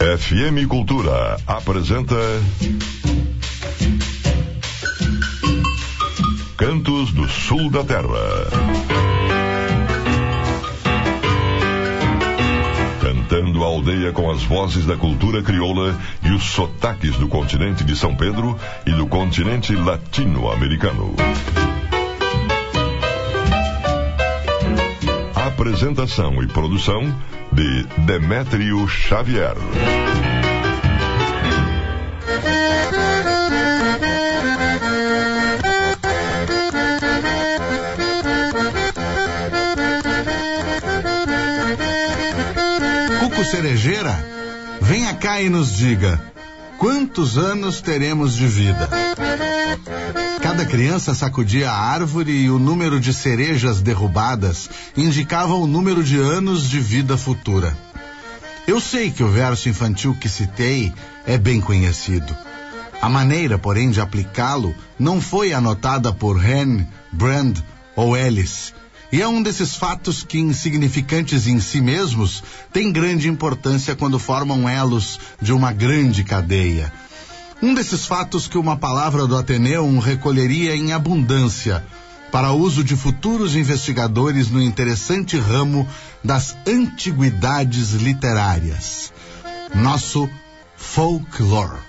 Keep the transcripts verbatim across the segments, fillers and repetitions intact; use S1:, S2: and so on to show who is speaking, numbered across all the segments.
S1: F M Cultura apresenta Cantos do Sul da Terra. Cantando a aldeia com as vozes da cultura crioula e os sotaques do continente de São Pedro e do continente latino-americano. Apresentação e produção de Demétrio Xavier.
S2: Cuco Cerejeira, venha cá e nos diga, quantos anos teremos de vida? Cada criança sacudia a árvore e o número de cerejas derrubadas indicava o número de anos de vida futura. Eu sei que o verso infantil que citei é bem conhecido. A maneira, porém, de aplicá-lo não foi anotada por Hen, Brand ou Ellis. E é um desses fatos que, insignificantes em si mesmos, têm grande importância quando formam elos de uma grande cadeia. Um desses fatos que uma palavra do Ateneum recolheria em abundância para uso de futuros investigadores no interessante ramo das antiguidades literárias. Nosso folklore.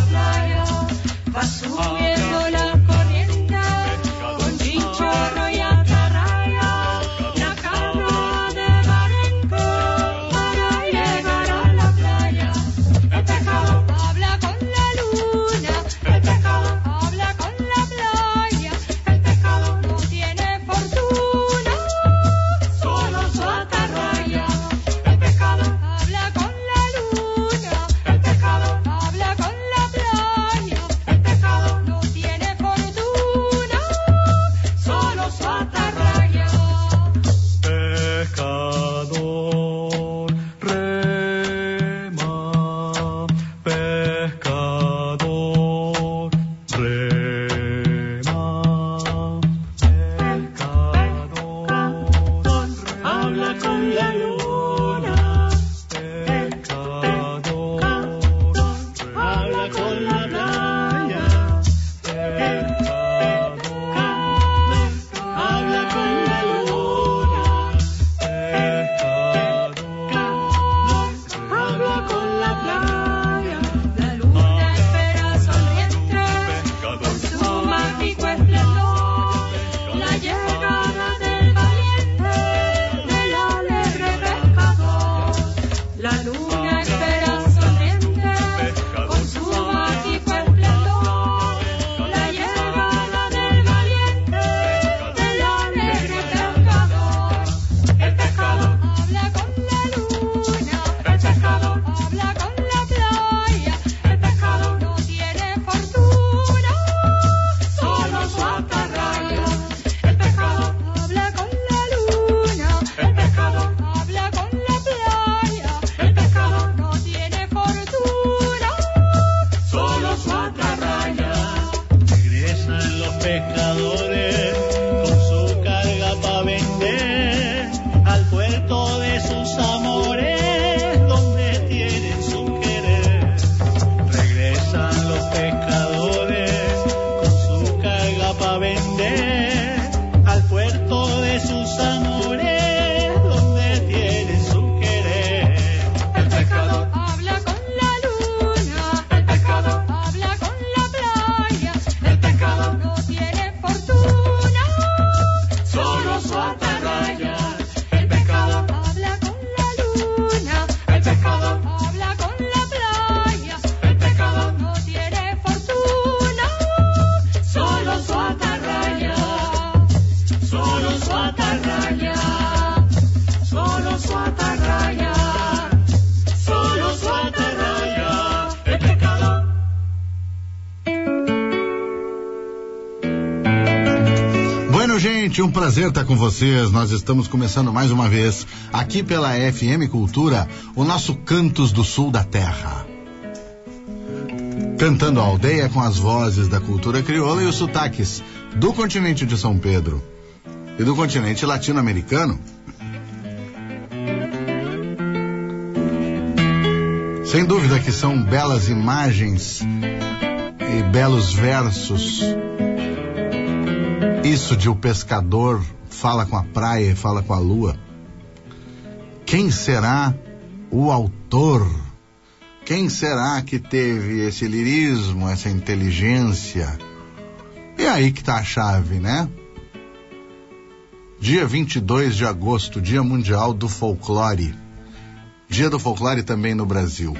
S3: Subiendo la corriente con chinchorro y
S2: Bueno, gente, um prazer estar com vocês. Nós estamos começando mais uma vez aqui pela F M Cultura, o nosso Cantos do Sul da Terra. Cantando a aldeia com as vozes da cultura crioula e os sotaques do continente de São Pedro e do continente latino-americano. Sem dúvida que são belas imagens e belos versos. Isso de o pescador fala com a praia e fala com a lua. Quem será o autor? Quem será que teve esse lirismo, essa inteligência? E aí que tá a chave, né? Dia vinte e dois de agosto, Dia Mundial do Folclore. Dia do Folclore também no Brasil.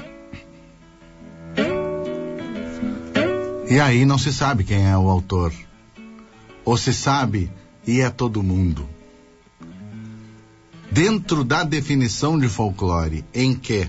S2: E aí não se sabe quem é o autor. Ou se sabe e é todo mundo. Dentro da definição de folclore, em que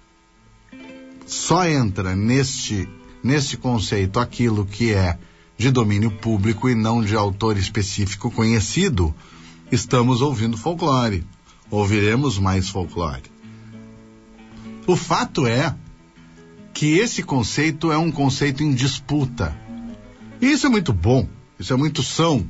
S2: só entra neste, neste conceito aquilo que é de domínio público e não de autor específico conhecido, estamos ouvindo folclore. Ouviremos mais folclore. O fato é que esse conceito é um conceito em disputa. E isso é muito bom, isso é muito são.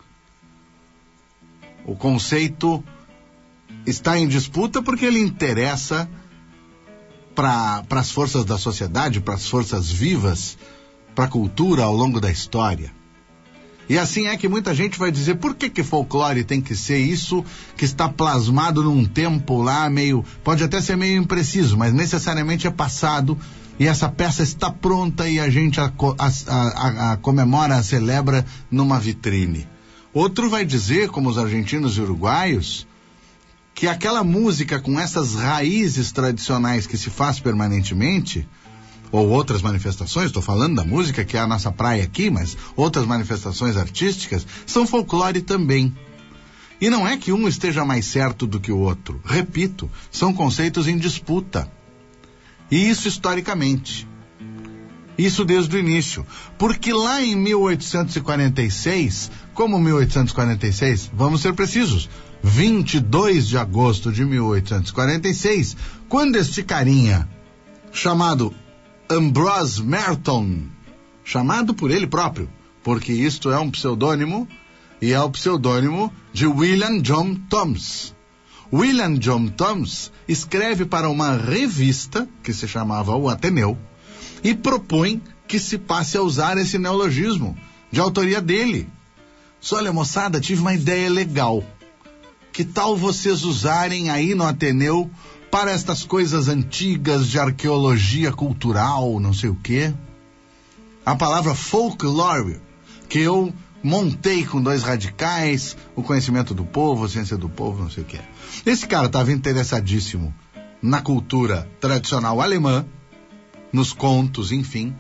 S2: O conceito está em disputa porque ele interessa para as forças da sociedade, para as forças vivas, para a cultura ao longo da história. E assim é que muita gente vai dizer, por que que folclore tem que ser isso que está plasmado num tempo lá meio, pode até ser meio impreciso, mas necessariamente é passado e essa peça está pronta e a gente a, a, a, a comemora, a celebra numa vitrine. Outro vai dizer, como os argentinos e uruguaios, que aquela música com essas raízes tradicionais que se faz permanentemente, ou outras manifestações, estou falando da música que é a nossa praia aqui, mas outras manifestações artísticas, são folclore também. E não é que um esteja mais certo do que o outro. Repito, são conceitos em disputa. E isso historicamente. Isso desde o início. Porque lá em mil oitocentos e quarenta e seis, como mil oitocentos e quarenta e seis, vamos ser precisos, vinte e dois de agosto de mil oitocentos e quarenta e seis, quando este carinha, chamado Ambrose Merton, chamado por ele próprio, porque isto é um pseudônimo, e é o pseudônimo de William John Thoms. William John Thoms escreve para uma revista, que se chamava O Ateneu, e propõe que se passe a usar esse neologismo, de autoria dele. Só, olha, moçada, tive uma ideia legal. Que tal vocês usarem aí no Ateneu para estas coisas antigas de arqueologia cultural, não sei o quê? A palavra folklore, que eu montei com dois radicais, o conhecimento do povo, a ciência do povo, não sei o quê. Esse cara estava interessadíssimo na cultura tradicional alemã, nos contos, enfim.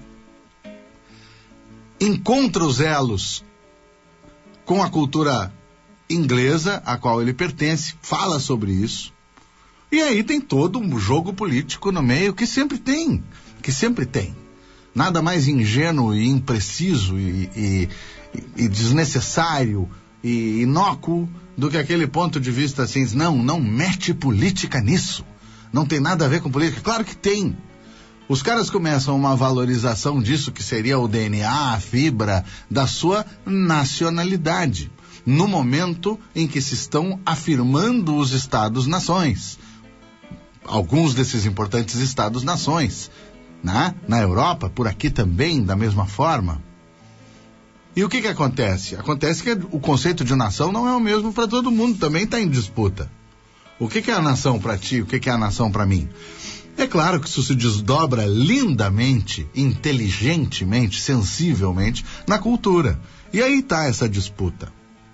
S2: Encontra os elos com a cultura inglesa, a qual ele pertence, fala sobre isso. E aí tem todo um jogo político no meio que sempre tem, que sempre tem. Nada mais ingênuo e impreciso e, e, e desnecessário e inócuo do que aquele ponto de vista assim, não, não mete política nisso. Não tem nada a ver com política. Claro que tem. Os caras começam uma valorização disso que seria o D N A, a fibra da sua nacionalidade, no momento em que se estão afirmando os Estados-nações. Alguns desses importantes Estados-nações, né? Na Europa, por aqui também, da mesma forma. E o que que acontece? Acontece que o conceito de nação não é o mesmo para todo mundo, também está em disputa. O que que é a nação para ti? O que que é a nação para mim? É claro que isso se desdobra lindamente, inteligentemente, sensivelmente na cultura. E aí está essa disputa.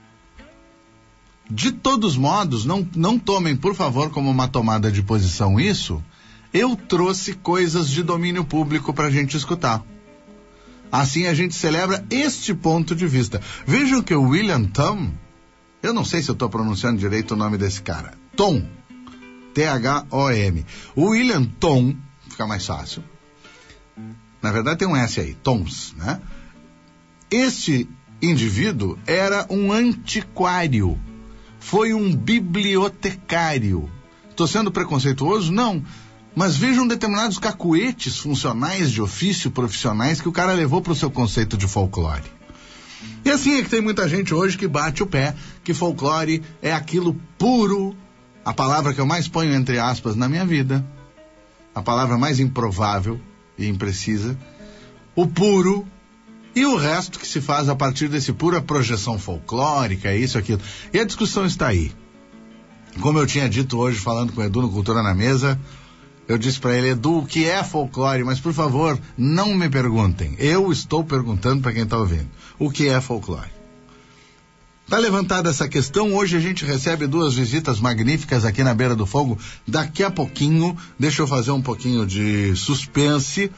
S2: De todos modos, não, não tomem, por favor, como uma tomada de posição isso, eu trouxe coisas de domínio público para a gente escutar. Assim a gente celebra este ponto de vista. Vejam que o William Thom, eu não sei se eu estou pronunciando direito o nome desse cara, Thom, T H O M. O William Thom, fica mais fácil, na verdade tem um S aí, Thoms, né? Este indivíduo era um antiquário, foi um bibliotecário. Estou sendo preconceituoso? Não. Mas vejam determinados cacuetes funcionais de ofício, profissionais, que o cara levou para o seu conceito de folclore. E assim é que tem muita gente hoje que bate o pé, que folclore é aquilo puro, a palavra que eu mais ponho entre aspas na minha vida, a palavra mais improvável e imprecisa, o puro, e o resto que se faz a partir desse puro é projeção folclórica, é isso, aquilo. E a discussão está aí. Como eu tinha dito hoje, falando com o Edu no Cultura na Mesa, eu disse para ele: Edu, o que é folclore? Mas, por favor, não me perguntem. Eu estou perguntando para quem está ouvindo. O que é folclore? Está levantada essa questão. Hoje a gente recebe duas visitas magníficas aqui na Beira do Fogo. Daqui a pouquinho, deixa eu fazer um pouquinho de suspense.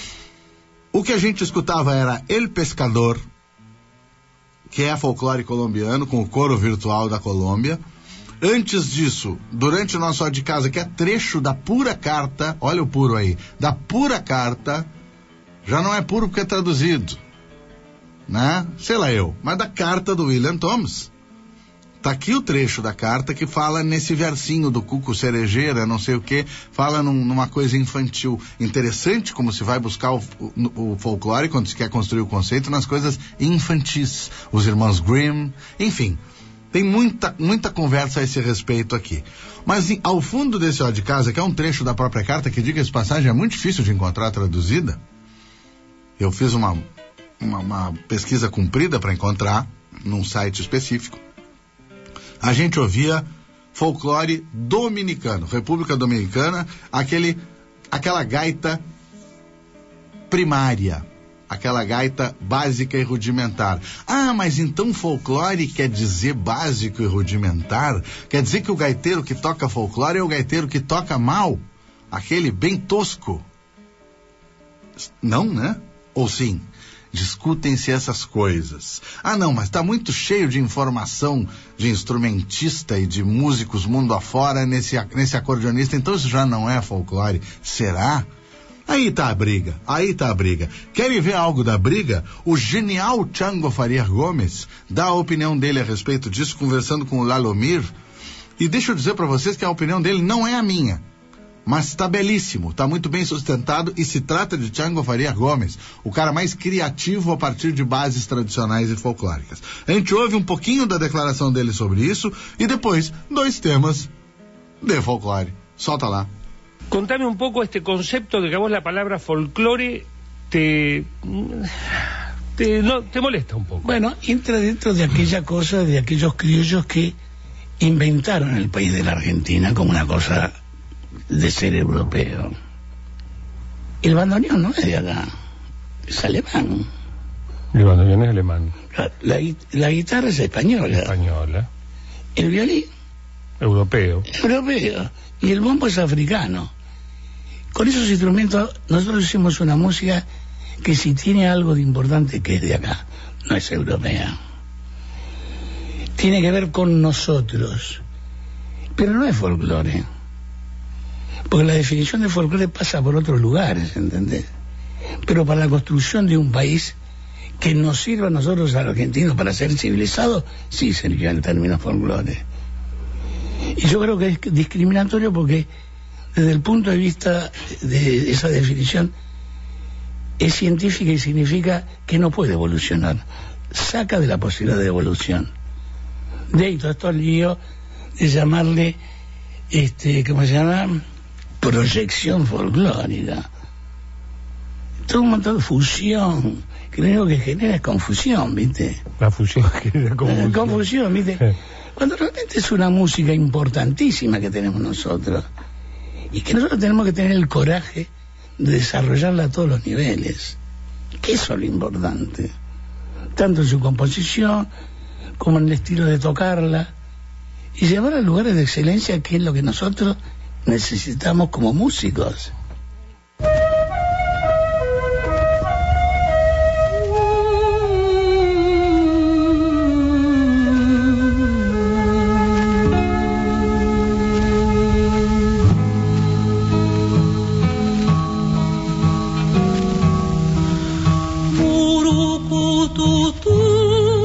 S2: O que a gente escutava era El Pescador, que é folclore colombiano, com o coro virtual da Colômbia. Antes disso, durante o nosso Ó de Casa, que é trecho da pura carta, olha o puro aí, da pura carta, já não é puro porque é traduzido, né? Sei lá eu, mas da carta do William Thomas. Tá aqui o trecho da carta que fala nesse versinho do Cuco Cerejeira, não sei o que, fala num, numa coisa infantil. Interessante como se vai buscar o, o, o folclore, quando se quer construir o conceito, nas coisas infantis. Os irmãos Grimm, enfim. Tem muita, muita conversa a esse respeito aqui. Mas ao fundo desse Ó de Casa, que é um trecho da própria carta, que, diga-se de passagem, é muito difícil de encontrar traduzida. Eu fiz uma, uma, uma pesquisa comprida para encontrar num site específico. A gente ouvia folclore dominicano, República Dominicana, aquele, aquela gaita primária, aquela gaita básica e rudimentar. Ah, mas então folclore quer dizer básico e rudimentar? Quer dizer que o gaiteiro que toca folclore é o gaiteiro que toca mal? Aquele bem tosco? Não, né? Ou sim? Discutem-se essas coisas. Ah, não, mas está muito cheio de informação de instrumentista e de músicos mundo afora nesse, nesse acordeonista, então isso já não é folclore. Será? Aí tá a briga, aí tá a briga. Querem ver algo da briga? O genial Chango Faria Gomes dá a opinião dele a respeito disso, conversando com o Lalomir. E deixa eu dizer para vocês que a opinião dele não é a minha, mas está belíssimo, está muito bem sustentado, e se trata de Chango Faria Gomes, o cara mais criativo a partir de bases tradicionais e folclóricas. A gente ouve um pouquinho da declaração dele sobre isso e depois dois temas de folclore. Solta lá.
S3: Contame un poco este concepto de que a vos la palabra folclore te, te, no, te molesta un poco.
S4: Bueno, entra dentro de aquella cosa de aquellos criollos que inventaron el país de la Argentina como una cosa de ser europeo. El bandoneón no es de acá, es alemán.
S3: El bandoneón es alemán.
S4: La, la, la guitarra es española.
S3: Española.
S4: El violín.
S3: Europeo.
S4: Europeo. Y el bombo es africano. Con esos instrumentos nosotros hicimos una música que si tiene algo de importante que es de acá, no es europea. Tiene que ver con nosotros. Pero no es folclore. Porque la definición de folclore pasa por otros lugares, ¿entendés? Pero para la construcción de un país que nos sirva a nosotros, a los argentinos, para ser civilizados, sí sería el término folclore. Y yo creo que es discriminatorio porque desde el punto de vista de esa definición es científica y significa que no puede evolucionar. Saca de la posibilidad de evolución. De ahí todo estos líos de llamarle, este, ¿cómo se llama? Proyección folclórica. Todo un montón de fusión, que lo único que genera es confusión, ¿viste?
S3: La fusión genera confusión.
S4: Confusión, ¿viste? Cuando realmente es una música importantísima que tenemos nosotros y que nosotros tenemos que tener el coraje de desarrollarla a todos los niveles, que eso es lo importante, tanto en su composición como en el estilo de tocarla, y llevarla a lugares de excelencia, que es lo que nosotros necesitamos como músicos.
S5: Tutu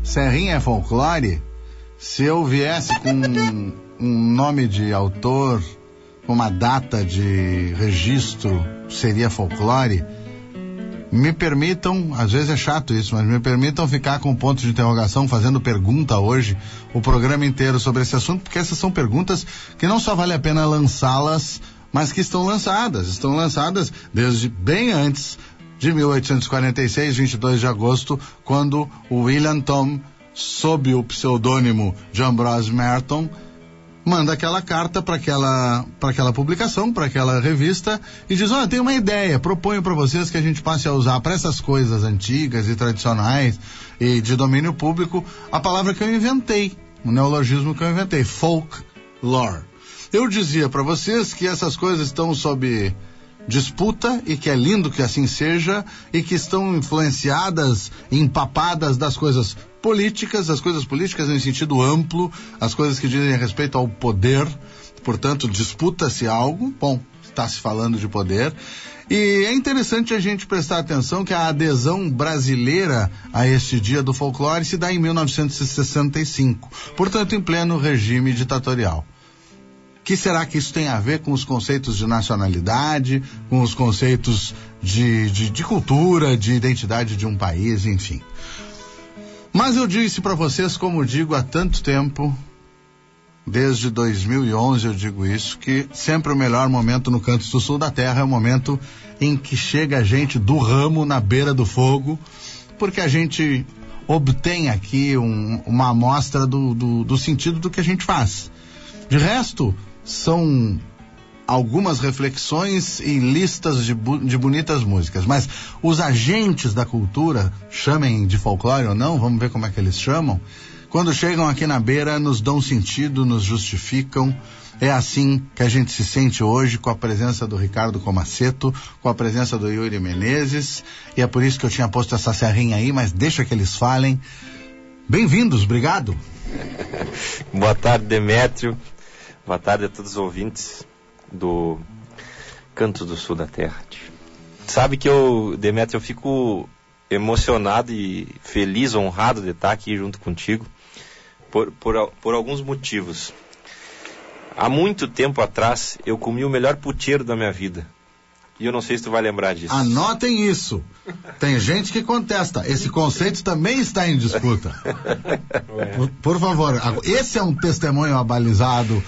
S2: Serrinha é folclore, se eu viesse com um, um nome de autor, uma data de registro, seria folclore? Me permitam, às vezes é chato isso, mas me permitam ficar com ponto de interrogação, fazendo pergunta hoje, o programa inteiro sobre esse assunto, porque essas são perguntas que não só vale a pena lançá-las, mas que estão lançadas, estão lançadas desde bem antes de mil oitocentos e quarenta e seis, vinte e dois de agosto, quando o William Tom, sob o pseudônimo de Ambrose Merton, manda aquela carta para aquela, para aquela publicação, para aquela revista, e diz: olha, tem uma ideia, proponho para vocês que a gente passe a usar para essas coisas antigas e tradicionais e de domínio público a palavra que eu inventei, o neologismo que eu inventei, folklore. Eu dizia para vocês que essas coisas estão sob disputa e que é lindo que assim seja e que estão influenciadas, empapadas das coisas políticas, as coisas políticas em sentido amplo, as coisas que dizem respeito ao poder, portanto disputa-se algo, bom, está se falando de poder, e é interessante a gente prestar atenção que a adesão brasileira a este dia do folclore se dá em mil novecentos e sessenta e cinco, portanto em pleno regime ditatorial. Que será que isso tem a ver com os conceitos de nacionalidade, com os conceitos de, de, de cultura, de identidade de um país, enfim. Mas eu disse para vocês, como digo há tanto tempo, desde dois mil e onze eu digo isso, que sempre o melhor momento no Cantos do Sul da Terra é o momento em que chega a gente do ramo na beira do fogo, porque a gente obtém aqui um, uma amostra do, do, do sentido do que a gente faz. De resto, são algumas reflexões e listas de, bu- de bonitas músicas, mas os agentes da cultura, chamem de folclore ou não, vamos ver como é que eles chamam, quando chegam aqui na beira nos dão sentido, nos justificam. É assim que a gente se sente hoje com a presença do Ricardo Comaceto, com a presença do Yuri Menezes, e é por isso que eu tinha posto essa serrinha aí, mas deixa que eles falem. Bem-vindos, obrigado.
S5: Boa tarde, Demétrio. Boa tarde a todos os ouvintes do Cantos do Sul da Terra. Sabe que eu, Demétrio, eu fico emocionado e feliz, honrado de estar aqui junto contigo por, por, por alguns motivos. Há muito tempo atrás eu comi o melhor puteiro da minha vida. E eu não sei se tu vai lembrar disso.
S2: Anotem isso. Tem gente que contesta. Esse conceito também está em disputa. Por, por favor, esse é um testemunho abalizado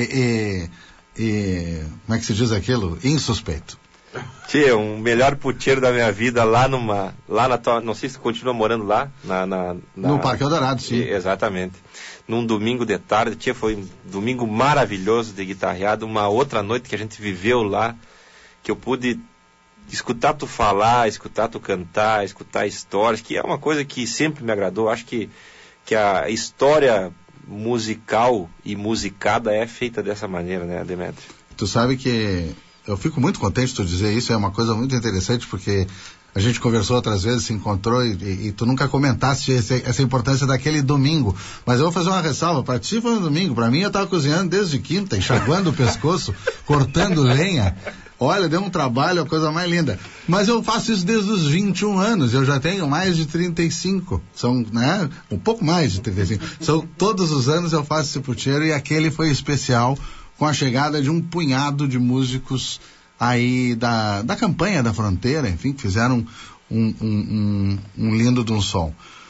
S2: e, e, e... como é que se diz aquilo? Insuspeito.
S5: Tia, um melhor puteiro da minha vida lá numa... Lá na tua... Não sei se tu continua morando lá. Na, na, na...
S2: No Parque Eldorado, sim.
S5: E, exatamente. Num domingo de tarde. Tia, foi um domingo maravilhoso de guitarreado. Uma outra noite que a gente viveu lá, que eu pude escutar tu falar, escutar tu cantar, escutar histórias, que é uma coisa que sempre me agradou. Acho que, que a história musical e musicada é feita dessa maneira, né, Demétrio?
S2: Tu sabe que eu fico muito contente de tu dizer isso, é uma coisa muito interessante, porque a gente conversou outras vezes, se encontrou e, e, e tu nunca comentaste esse, essa importância daquele domingo. Mas eu vou fazer uma ressalva, para ti foi um domingo, para mim eu estava cozinhando desde quinta, enxaguando o pescoço, cortando lenha. Olha, deu um trabalho, a coisa mais linda. Mas eu faço isso desde os vinte e um anos, eu já tenho mais de trinta e cinco. São, né, um pouco mais de trinta e cinco. São, todos os anos eu faço esse puteiro e aquele foi especial com a chegada de um punhado de músicos aí da, da campanha da fronteira, enfim, que fizeram um, um, um, um lindo de um som.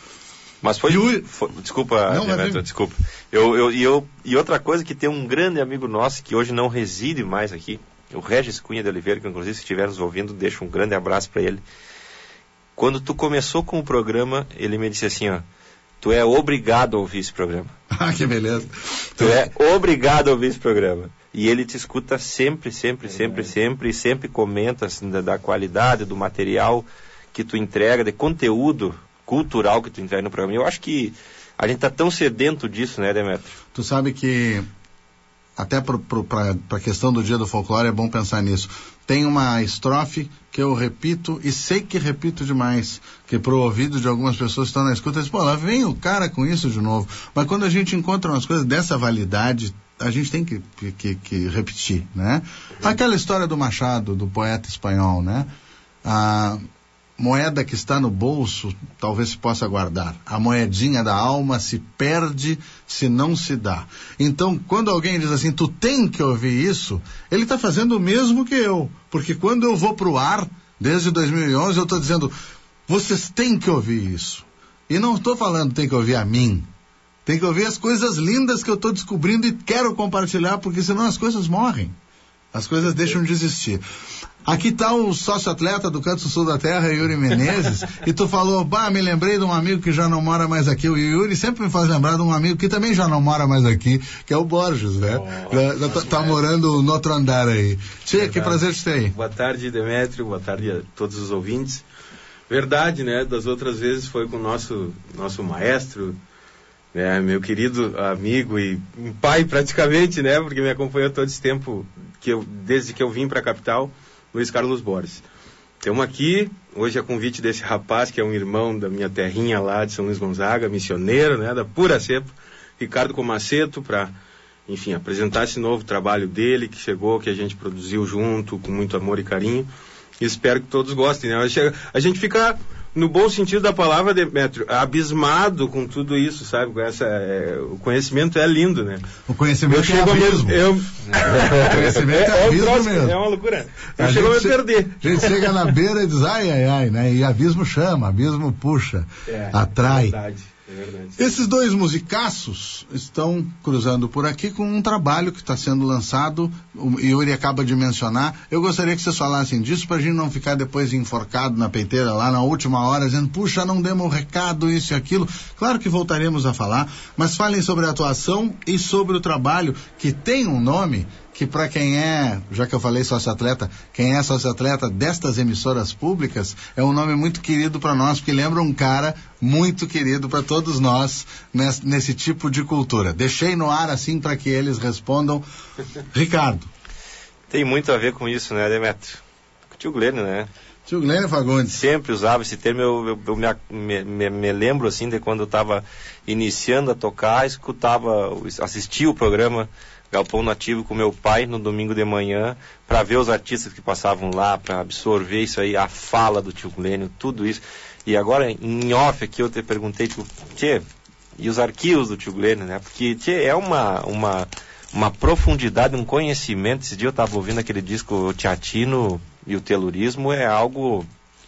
S5: Mas foi,
S2: eu...
S5: foi desculpa,
S2: não,
S5: Demetrio, desculpa. Eu, eu, e, eu, e outra coisa que tem um grande amigo nosso que hoje não reside mais aqui, o Regis Cunha de Oliveira, que inclusive se estiver nos ouvindo, deixo um grande abraço para ele. Quando tu começou com o programa, ele me disse assim, ó, tu é obrigado a ouvir esse programa.
S2: Ah, que beleza.
S5: Tu é obrigado a ouvir esse programa. E ele te escuta sempre, sempre, sempre, sempre, e sempre comenta assim, da, da qualidade do material que tu entrega, de conteúdo cultural que tu entrega no programa. Eu acho que a gente tá tão sedento disso, né, Demétrio?
S2: Tu sabe que até para a questão do Dia do Folclore é bom pensar nisso. Tem uma estrofe que eu repito, e sei que repito demais, que pro ouvido de algumas pessoas que estão na escuta, eles, pô, lá vem o cara com isso de novo. Mas quando a gente encontra umas coisas dessa validade, a gente tem que, que, que repetir, né? Aquela história do Machado, do poeta espanhol, né? Ah, moeda que está no bolso talvez se possa guardar. A moedinha da alma se perde se não se dá. Então, quando alguém diz assim, tu tem que ouvir isso, ele está fazendo o mesmo que eu. Porque quando eu vou pro ar, desde dois mil e onze, eu estou dizendo, vocês têm que ouvir isso. E não estou falando tem que ouvir a mim. Tem que ouvir as coisas lindas que eu estou descobrindo e quero compartilhar, porque senão as coisas morrem. As coisas deixam de existir. Aqui está o sócio-atleta do Canto Sul da Terra, Yuri Menezes, e tu falou, bah, me lembrei de um amigo que já não mora mais aqui. O Yuri sempre me faz lembrar de um amigo que também já não mora mais aqui, que é o Borges, né? Oh, já, já tá, tá morando no outro andar aí. Tchê, que prazer de ter aí.
S6: Boa tarde, Demétrio, boa tarde a todos os ouvintes. Verdade, né? Das outras vezes foi com o nosso, nosso maestro, né? Meu querido amigo e um pai praticamente, né? Porque me acompanhou todo esse tempo, que eu, desde que eu vim para a capital, Luiz Carlos Borges. Estamos aqui, hoje a convite desse rapaz, que é um irmão da minha terrinha lá de São Luís Gonzaga, missioneiro, né, da pura cepa, Ricardo Comaceto, para, enfim, apresentar esse novo trabalho dele, que chegou, que a gente produziu junto, com muito amor e carinho. E espero que todos gostem, né? A gente fica, no bom sentido da palavra, Demétrio, abismado com tudo isso, sabe? Com essa, é, o conhecimento é lindo, né?
S2: O conhecimento
S6: eu chego
S2: é abismo.
S6: Eu,
S2: o conhecimento é, é abismo
S6: troço,
S2: mesmo.
S6: É uma loucura. Eu chego a me perder.
S2: A gente chega na beira e diz, ai, ai, ai, né? E abismo chama, abismo puxa, é, atrai.
S6: É verdade. É verdade.
S2: Esses dois musicaços estão cruzando por aqui com um trabalho que está sendo lançado, o Yuri acaba de mencionar. Eu gostaria que vocês falassem disso para a gente não ficar depois enforcado na peiteira lá na última hora, dizendo, puxa, não demos o recado, isso e aquilo. Claro que voltaremos a falar, mas falem sobre a atuação e sobre o trabalho que tem um nome que, para quem é, já que eu falei sócio-atleta, quem é sócio-atleta destas emissoras públicas, é um nome muito querido para nós, porque lembra um cara muito querido para todos nós nesse, nesse tipo de cultura. Deixei no ar assim para que eles respondam. Ricardo.
S5: Tem muito a ver com isso, né, Demétrio? Com o tio Glênio, né?
S2: Tio Glênio Fagundes.
S5: Sempre usava esse termo, eu, eu, eu me, me, me lembro assim de quando eu estava iniciando a tocar, escutava, assistia o programa Galpão Nativo com meu pai no domingo de manhã, para ver os artistas que passavam lá, para absorver isso aí, a fala do tio Glênio, tudo isso. E agora, em off aqui, eu te perguntei, tipo, tchê, e os arquivos do tio Glênio, né? Porque, tchê, é uma, uma, uma profundidade, um conhecimento. Esse dia eu estava ouvindo aquele disco, o Teatino e o Telurismo, é algo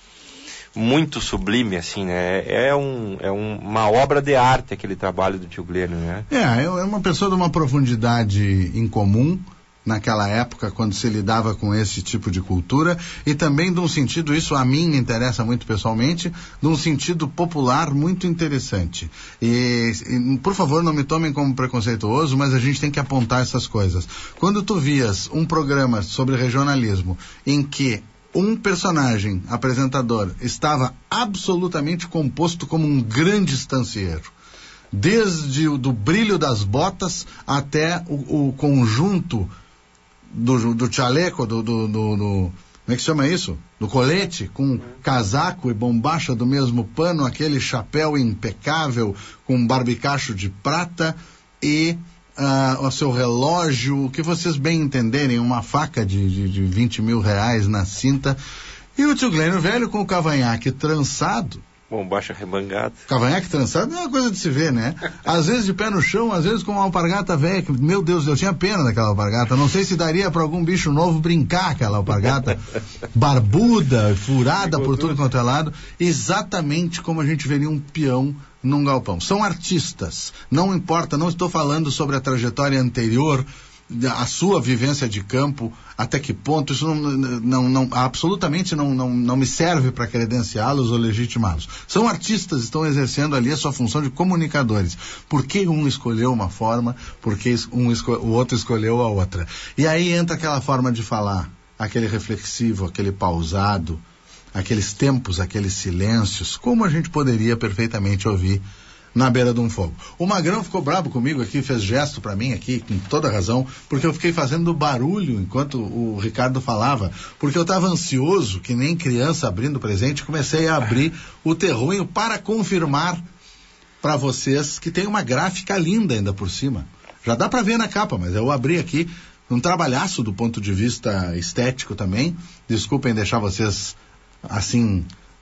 S5: muito sublime, assim, né? É, um, é um, uma obra de arte aquele trabalho do tio Glênio, né?
S2: É, é uma pessoa de uma profundidade incomum naquela época, quando se lidava com esse tipo de cultura, e também de um sentido, isso a mim me interessa muito pessoalmente, de um sentido popular muito interessante. E, e por favor, não me tomem como preconceituoso, mas a gente tem que apontar essas coisas. Quando tu vias um programa sobre regionalismo em que um personagem, apresentador, estava absolutamente composto como um grande estancieiro. Desde o do brilho das botas até o, o conjunto do, do chaleco, do, do, do, do... Como é que chama isso? Do colete, com casaco e bombacha do mesmo pano, aquele chapéu impecável, com barbicacho de prata e... Uh, o seu relógio, o que vocês bem entenderem, uma faca de, de, de vinte mil reais na cinta, e o tio Glênio velho com o cavanhaque trançado.
S5: Bombacha rebangada.
S2: Cavanhaque trançado é uma coisa de se ver, né? Às vezes de pé no chão, às vezes com uma alpargata velha, que, meu Deus, eu tinha pena daquela alpargata, não sei se daria para algum bicho novo brincar aquela alpargata, barbuda, furada por tudo quanto é lado, exatamente como a gente veria um peão num galpão. São artistas, não importa, não estou falando sobre a trajetória anterior, a sua vivência de campo, até que ponto, isso não, não, não absolutamente não, não, não me serve para credenciá-los ou legitimá-los. São artistas, estão exercendo ali a sua função de comunicadores. Por que um escolheu uma forma, por que um esco- o outro escolheu a outra? E aí entra aquela forma de falar, aquele reflexivo, aquele pausado, aqueles tempos, aqueles silêncios, como a gente poderia perfeitamente ouvir na beira de um fogo. O Magrão ficou bravo comigo aqui, fez gesto para mim aqui, com toda razão, porque eu fiquei fazendo barulho enquanto o Ricardo falava, porque eu estava ansioso, que nem criança abrindo presente, comecei a abrir o terruinho para confirmar para vocês que tem uma gráfica linda ainda por cima. Já dá para ver na capa, mas eu abri aqui um trabalhaço do ponto de vista estético também. Desculpem deixar vocês assim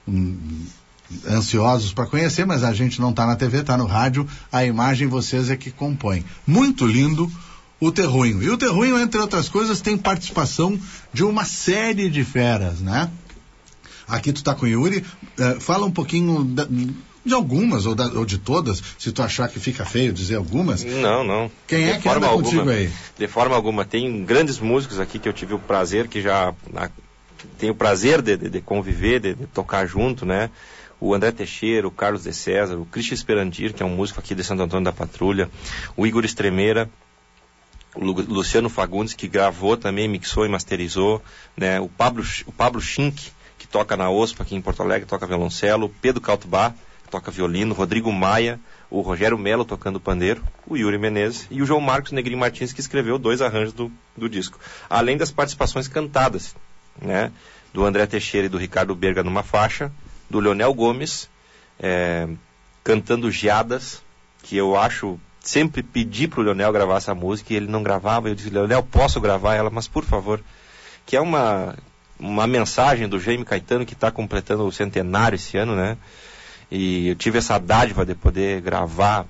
S2: hum, ansiosos para conhecer, mas a gente não está na T V, está no rádio, a imagem vocês é que compõem. Muito lindo o Terruinho. E o Terruinho, entre outras coisas, tem participação de uma série de feras, né? Aqui tu tá com o Yuri, uh, fala um pouquinho da, de algumas, ou, da, ou de todas, se tu achar que fica feio dizer algumas.
S5: Não, não.
S2: Quem de é que anda
S5: alguma,
S2: contigo aí?
S5: De forma alguma. Tem grandes músicos aqui que eu tive o prazer, que já a, tenho o prazer de, de, de conviver, de, de tocar junto, né? O André Teixeira, o Carlos de César, o Christian Esperandir, que é um músico aqui de Santo Antônio da Patrulha, o Igor Estremeira, o Lu, Luciano Fagundes, que gravou também, mixou e masterizou, né? O Pablo, o Pablo Schink, que toca na O S P aqui em Porto Alegre, toca violoncelo, o Pedro Caltubá, que toca violino, o Rodrigo Maia, o Rogério Melo tocando pandeiro, o Yuri Menezes e o João Marcos Negrinho Martins, que escreveu dois arranjos do, do disco. Além das participações cantadas, né? Do André Teixeira e do Ricardo Berga numa faixa, do Leonel Gomes, é, cantando Geadas, que eu acho, sempre pedi pro Leonel gravar essa música e ele não gravava. Eu disse, Leonel, posso gravar ela, mas por favor. Que é uma, uma mensagem do Jaime Caetano, que está completando o centenário esse ano, né? E eu tive essa dádiva de poder gravar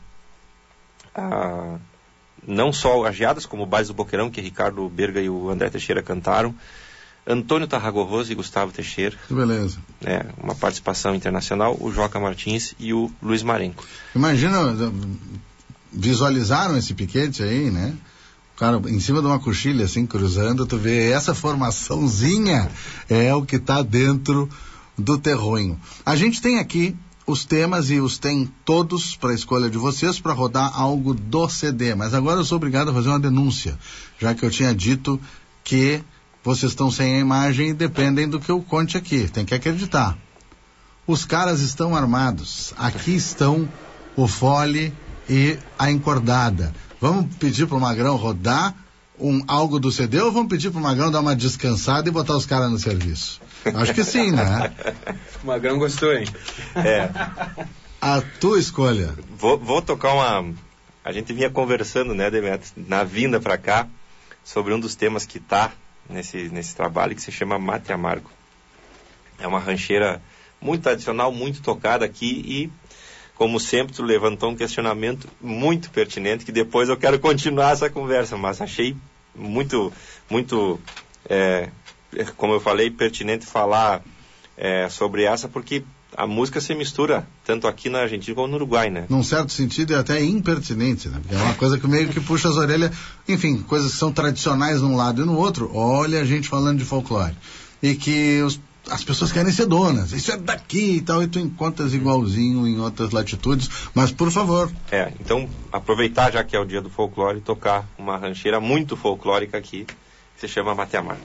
S5: a, não só as Geadas, como o Baile do Boqueirão, que Ricardo Berga e o André Teixeira cantaram, Antônio Tarragorroso e Gustavo Teixeira.
S2: Que beleza.
S5: É, uma participação internacional, o Joca Martins e o Luiz Marenco.
S2: Imagina, visualizaram esse piquete aí, né? O cara em cima de uma coxilha, assim, cruzando, tu vê essa formaçãozinha é o que está dentro do Terruinho. A gente tem aqui os temas e os tem todos para a escolha de vocês para rodar algo do C D, mas agora eu sou obrigado a fazer uma denúncia, já que eu tinha dito que vocês estão sem a imagem e dependem do que eu conte aqui. Tem que acreditar. Os caras estão armados. Aqui estão o fole e a encordada. Vamos pedir para o Magrão rodar um, algo do C D ou vamos pedir para o Magrão dar uma descansada e botar os caras no serviço? Acho que sim, né?
S6: O Magrão gostou, hein?
S5: É.
S2: A tua escolha.
S5: Vou, vou tocar uma... A gente vinha conversando, né, Demetrio, na vinda para cá, sobre um dos temas que tá Nesse, nesse trabalho, que se chama Mate Amargo. É uma rancheira muito tradicional, muito tocada aqui e, como sempre, tu levantou um questionamento muito pertinente, que depois eu quero continuar essa conversa, mas achei muito, muito, é, como eu falei, pertinente falar é, sobre essa, porque a música se mistura tanto aqui na Argentina como no Uruguai, né?
S2: Num certo sentido é até impertinente, né? Porque é uma coisa que meio que puxa as orelhas, enfim, coisas que são tradicionais num lado e no outro. Olha a gente falando de folclore. E que os, as pessoas querem ser donas. Isso é daqui e tal, e tu encontras igualzinho em outras latitudes. Mas, por favor.
S5: É, então, aproveitar já que é o dia do folclore e tocar uma rancheira muito folclórica aqui, que se chama Mate Amargo.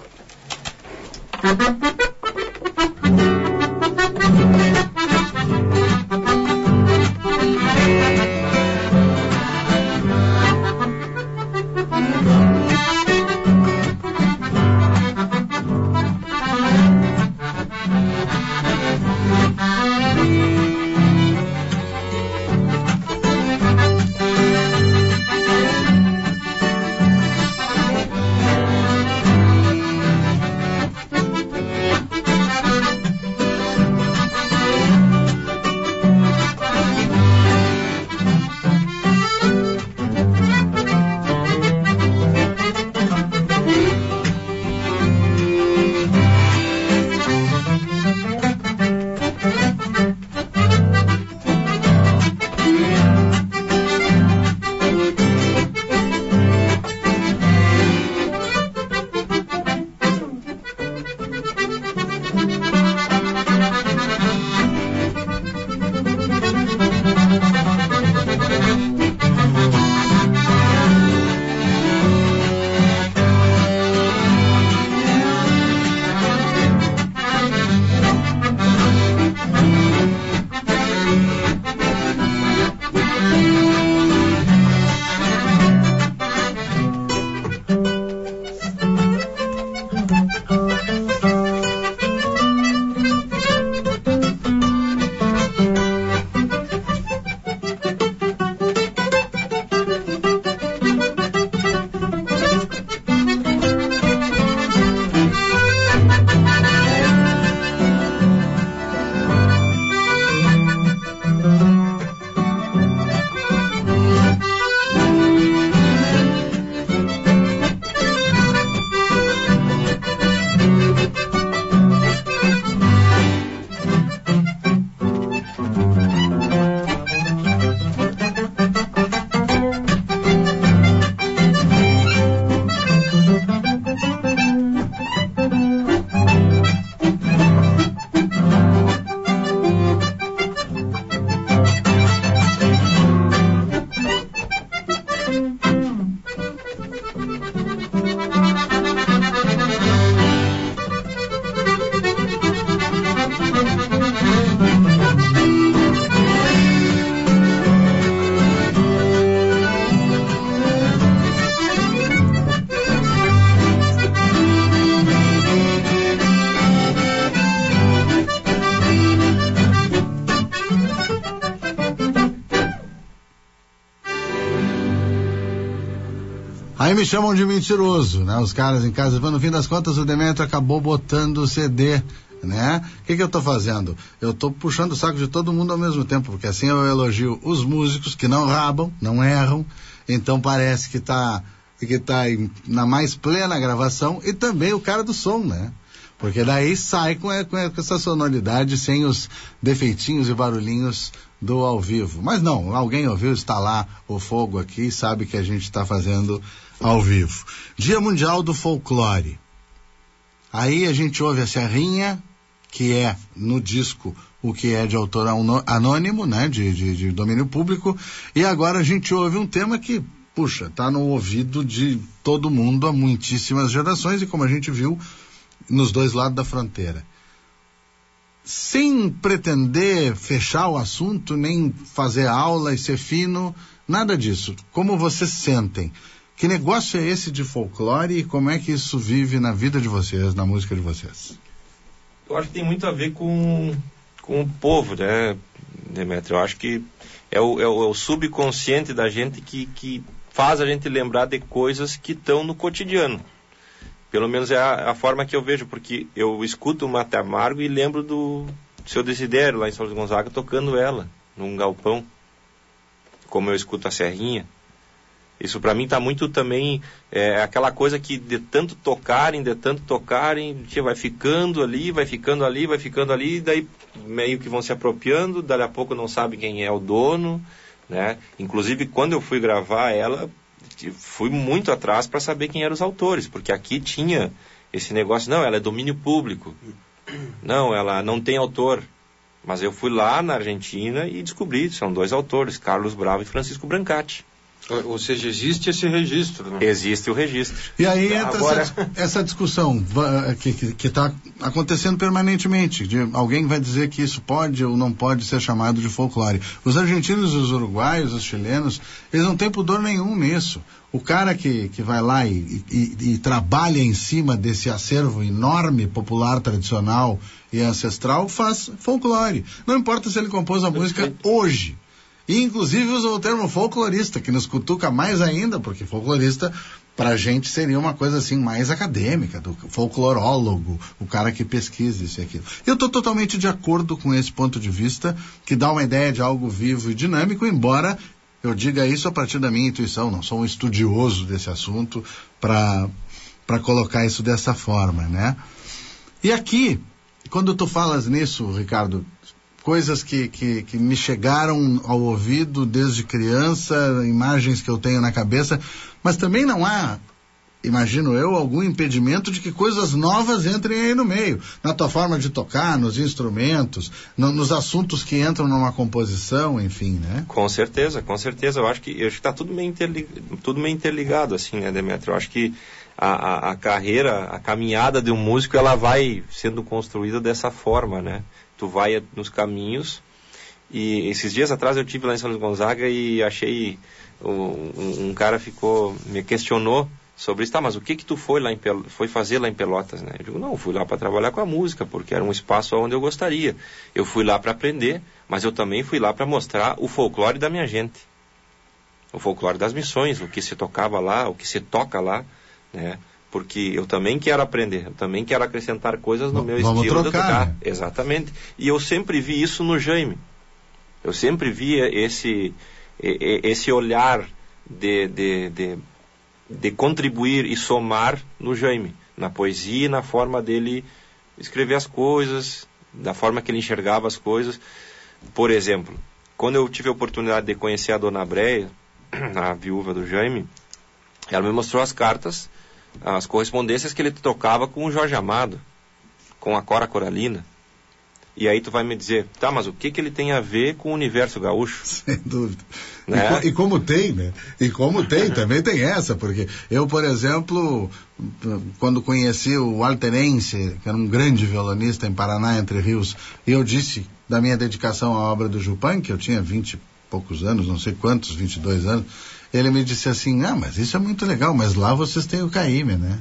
S2: Aí me chamam de mentiroso, né? Os caras em casa, mas no fim das contas o Demétrio acabou botando o C D, né? O que que eu tô fazendo? Eu tô puxando o saco de todo mundo ao mesmo tempo, porque assim eu elogio os músicos que não rabam, não erram, então parece que tá, que tá em, na mais plena gravação, e também o cara do som, né? Porque daí sai com, com essa sonoridade sem os defeitinhos e barulhinhos do ao vivo. Mas não, alguém ouviu instalar o fogo aqui e sabe que a gente está fazendo ao vivo. Dia Mundial do Folclore. Aí a gente ouve a Serrinha, que é no disco o que é de autor anônimo, né, de, de, de domínio público, e agora a gente ouve um tema que, puxa, está no ouvido de todo mundo há muitíssimas gerações, e como a gente viu, nos dois lados da fronteira. Sem pretender fechar o assunto, nem fazer aula e ser fino, nada disso. Como vocês sentem? Que negócio é esse de folclore e como é que isso vive na vida de vocês, na música de vocês?
S5: Eu acho que tem muito a ver com, com o povo, né, Demétrio? Eu acho que é o, é o, é o subconsciente da gente que, que faz a gente lembrar de coisas que estão no cotidiano. Pelo menos é a, a forma que eu vejo, porque eu escuto o Mate Amargo e lembro do Seu Desidério, lá em São Luís Gonzaga, tocando ela, num galpão, como eu escuto a Serrinha. Isso para mim está muito também, é, aquela coisa que de tanto tocarem, de tanto tocarem, vai ficando ali, vai ficando ali, vai ficando ali, e daí meio que vão se apropriando, dali a pouco não sabe quem é o dono, né? Inclusive, quando eu fui gravar ela, fui muito atrás para saber quem eram os autores, porque aqui tinha esse negócio, não, ela é domínio público, não, ela não tem autor, mas eu fui lá na Argentina e descobri, são dois autores, Carlos Bravo e Francisco Brancati.
S6: Ou seja, existe esse registro, né?
S5: Existe o registro.
S2: E aí entra
S5: Agora...
S2: essa, essa discussão que está acontecendo permanentemente, de alguém vai dizer que isso pode ou não pode ser chamado de folclore. Os argentinos, os uruguaios, os chilenos, eles não têm pudor nenhum nisso. O cara que, que vai lá e, e, e trabalha em cima desse acervo enorme, popular, tradicional e ancestral, faz folclore. Não importa se ele compôs a música hoje. E inclusive usa o termo folclorista, que nos cutuca mais ainda, porque folclorista pra gente seria uma coisa assim mais acadêmica, do folclorólogo, o cara que pesquisa isso e aquilo. Eu estou totalmente de acordo com esse ponto de vista, que dá uma ideia de algo vivo e dinâmico, embora eu diga isso a partir da minha intuição, não sou um estudioso desse assunto para para colocar isso dessa forma, né? E aqui, quando tu falas nisso, Ricardo, coisas que, que, que me chegaram ao ouvido desde criança, imagens que eu tenho na cabeça, mas também não há, imagino eu, algum impedimento de que coisas novas entrem aí no meio, na tua forma de tocar, nos instrumentos, no, nos assuntos que entram numa composição, enfim, né?
S5: Com certeza, com certeza, eu acho que eu acho que está tudo meio interligado, tudo meio interligado, assim, né, Demétrio? Eu acho que a, a, a carreira, a caminhada de um músico, ela vai sendo construída dessa forma, né? Tu vai nos caminhos, e esses dias atrás eu tive lá em São Luís Gonzaga e achei, um, um, um cara ficou, me questionou sobre isso, tá, mas o que que tu foi lá em Pel- foi fazer lá em Pelotas, né? Eu digo, não, eu fui lá para trabalhar com a música, porque era um espaço onde eu gostaria. Eu fui lá para aprender, mas eu também fui lá para mostrar o folclore da minha gente, o folclore das missões, o que se tocava lá, o que se toca lá, né? Porque eu também quero aprender, eu também quero acrescentar coisas no
S2: V-
S5: meu
S2: vamos
S5: estilo
S2: trocar,
S5: de tocar.
S2: né?
S5: Exatamente. E eu sempre vi isso no Jaime. Eu sempre via esse, esse olhar de, de, de, de contribuir e somar no Jaime, na poesia e na forma dele escrever as coisas, da forma que ele enxergava as coisas. Por exemplo, quando eu tive a oportunidade de conhecer a Dona Breia, a viúva do Jaime, ela me mostrou as cartas, as correspondências que ele trocava com o Jorge Amado, com a Cora Coralina. E aí tu vai me dizer, tá, mas o que que ele tem a ver com o universo gaúcho?
S2: Sem dúvida.
S5: Né?
S2: E, co- e como tem, né? E como tem, também tem essa, porque eu, por exemplo, quando conheci o Alterense, que era um grande violonista em Paraná, Entre Rios, eu disse da minha dedicação à obra do Jupan, que eu tinha vinte e poucos anos, não sei quantos, vinte e dois anos, ele me disse assim, ah, mas isso é muito legal, mas lá vocês têm o Caíme, né?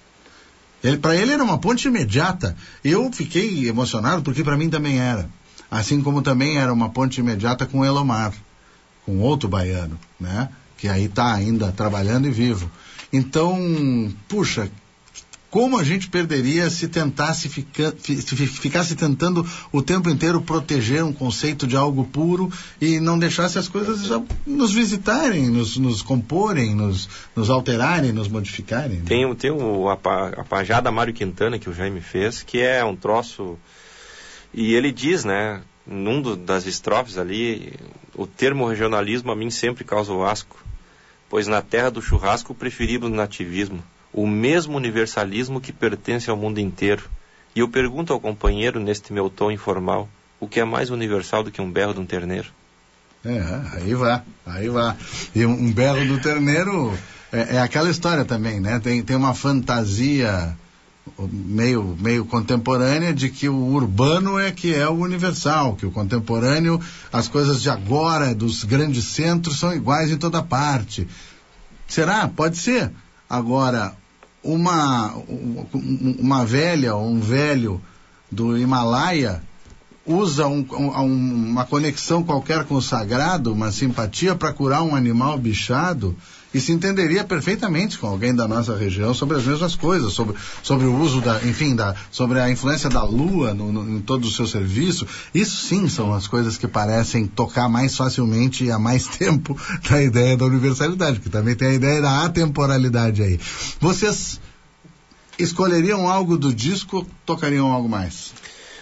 S2: Ele, para ele era uma ponte imediata. Eu fiquei emocionado porque para mim também era. Assim como também era uma ponte imediata com o Elomar, com outro baiano, né? que aí está ainda trabalhando e vivo. Então, puxa, como a gente perderia se tentasse ficar, se ficasse tentando o tempo inteiro proteger um conceito de algo puro e não deixasse as coisas nos visitarem, nos, nos comporem, nos, nos alterarem, nos modificarem. Né?
S5: Tem, tem o, a, a Pajada Mário Quintana que o Jaime fez, que é um troço... E ele diz, né, num do, das estrofes ali, o termo regionalismo a mim sempre causa o asco, pois na terra do churrasco preferimos o nativismo, o mesmo universalismo que pertence ao mundo inteiro. E eu pergunto ao companheiro, neste meu tom informal, o que é mais universal do que um berro de um terneiro?
S2: É, aí vai, aí vai. E um, um berro do terneiro é, é aquela história também, né? Tem, tem uma fantasia meio, meio contemporânea de que o urbano é que é o universal, que o contemporâneo, as coisas de agora, dos grandes centros, são iguais em toda parte. Será? Pode ser. Agora, uma, uma velha ou um velho do Himalaia usa um, um, uma conexão qualquer com o sagrado, uma simpatia para curar um animal bichado, e se entenderia perfeitamente com alguém da nossa região sobre as mesmas coisas, sobre, sobre o uso da, enfim, da, sobre a influência da lua no, no, em todo o seu serviço. Isso sim são as coisas que parecem tocar mais facilmente e há mais tempo na ideia da universalidade, que também tem a ideia da atemporalidade aí. Vocês escolheriam algo do disco ou tocariam algo mais?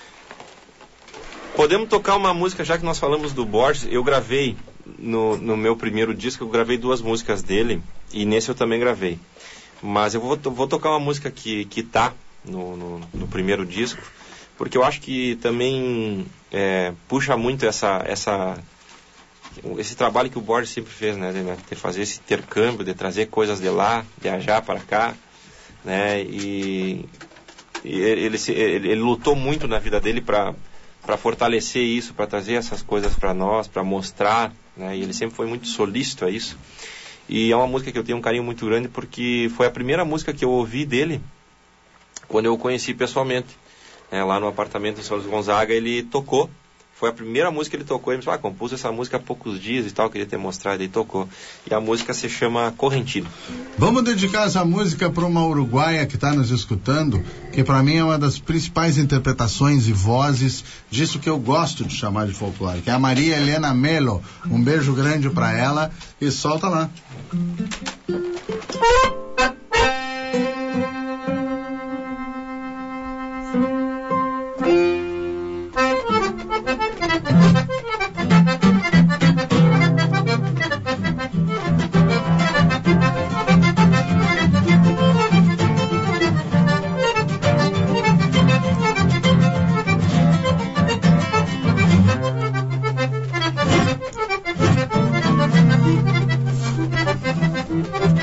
S5: Podemos tocar uma música, já que nós falamos do Borges. Eu gravei no, no meu primeiro disco, eu gravei duas músicas dele, e nesse eu também gravei. Mas eu vou, vou tocar uma música que, que tá no, no, no primeiro disco, porque eu acho que também é, puxa muito essa, essa, esse trabalho que o Borges sempre fez, né, de, de fazer esse intercâmbio, de trazer coisas de lá, viajar para cá, né, e, e ele, ele, ele lutou muito na vida dele para para fortalecer isso, para trazer essas coisas para nós, para mostrar, né? E ele sempre foi muito solícito a isso. E é uma música que eu tenho um carinho muito grande, porque foi a primeira música que eu ouvi dele quando eu o conheci pessoalmente. É, lá no apartamento em São Luís Gonzaga, ele tocou. Foi a primeira música que ele tocou. Ele me falou, ah, compus essa música há poucos dias e tal, queria ter mostrado, e tocou. E a música se chama Correntino.
S2: Vamos dedicar essa música para uma uruguaia que está nos escutando, que para mim é uma das principais interpretações e vozes disso que eu gosto de chamar de folclore, que é a Maria Helena Melo. Um beijo grande para ela e solta lá.
S7: Thank you.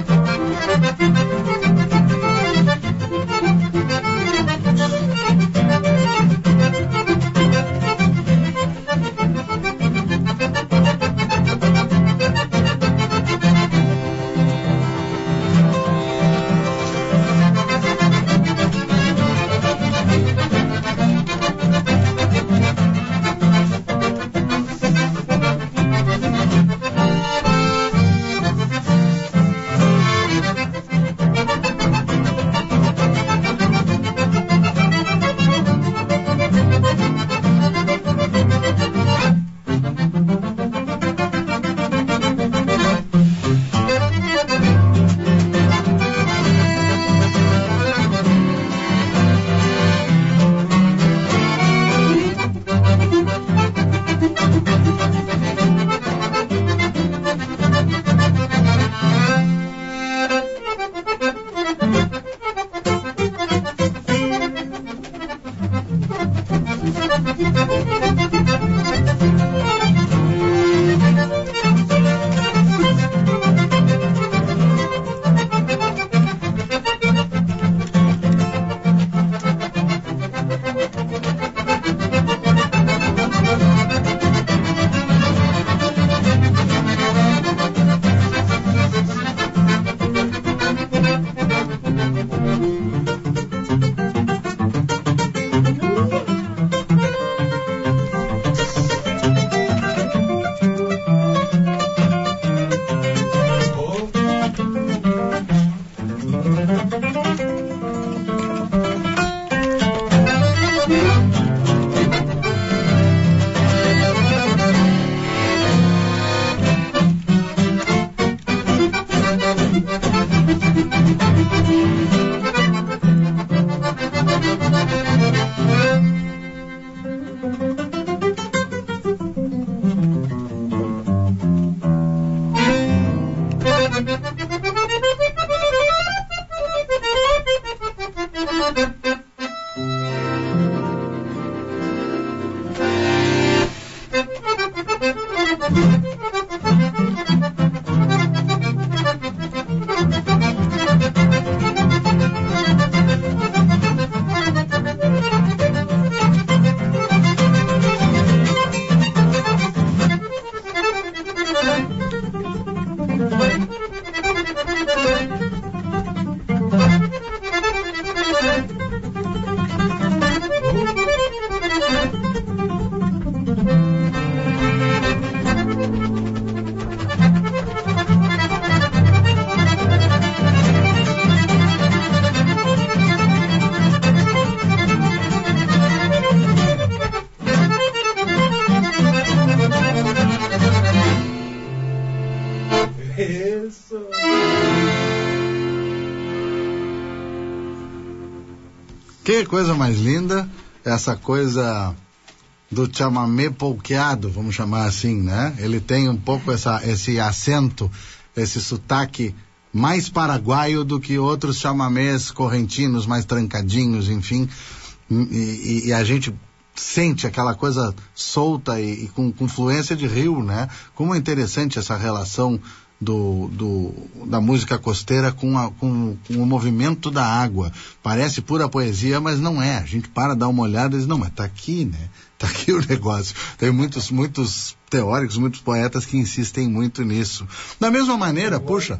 S2: Que coisa mais linda, essa coisa do chamamé polqueado, vamos chamar assim, né? Ele tem um pouco essa, esse acento, esse sotaque mais paraguaio do que outros chamamés correntinos, mais trancadinhos, enfim, e, e, e a gente sente aquela coisa solta e, e com, com fluência de rio, né? Como é interessante essa relação Do, do, da música costeira com, a, com, com o movimento da água. Parece pura poesia, mas não é. A gente para dar uma olhada e diz, não, mas tá aqui, né? Tá aqui o negócio. Tem muitos, muitos teóricos, muitos poetas que insistem muito nisso. Da mesma maneira, puxa...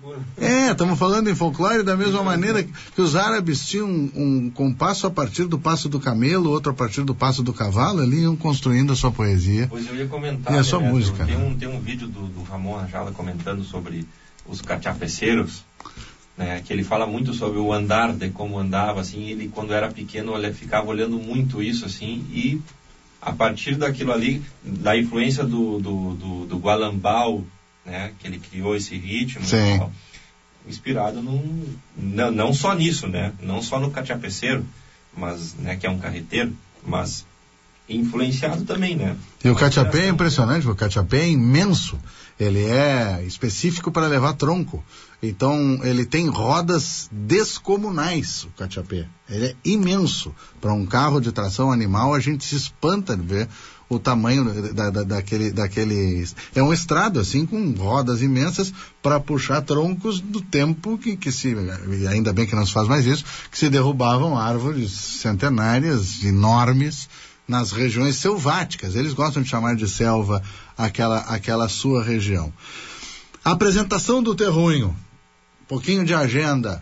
S2: É, estamos falando em folclore, da mesma maneira que os árabes tinham um, um compasso a partir do passo do camelo, outro a partir do passo do cavalo, ali iam construindo a sua poesia.
S5: Pois eu ia comentar,
S2: e a sua
S5: né,
S2: música.
S5: Tem um, tem um vídeo do, do Ramon Ajala comentando sobre os cachapeceiros, né, que ele fala muito sobre o andar, de como andava, assim, ele quando era pequeno olha, ficava olhando muito isso, assim, e a partir daquilo ali, da influência do, do, do, do Gualambal, né, que ele criou esse ritmo, tal, inspirado num, não, não só nisso, né, não só no cachapeceiro, mas, né, que é um carreteiro, mas influenciado também, né.
S2: E o cachapé é impressionante, porque o cachapé é imenso, ele é específico para levar tronco, então ele tem rodas descomunais, o cachapé, ele é imenso. Para um carro de tração animal, a gente se espanta de ver o tamanho da, da, daquele, daquele... É um estrado, assim, com rodas imensas para puxar troncos do tempo que, que se... Ainda bem que não se faz mais isso, que se derrubavam árvores centenárias, enormes, nas regiões selváticas. Eles gostam de chamar de selva aquela, aquela sua região. A apresentação do terruinho, um pouquinho de agenda.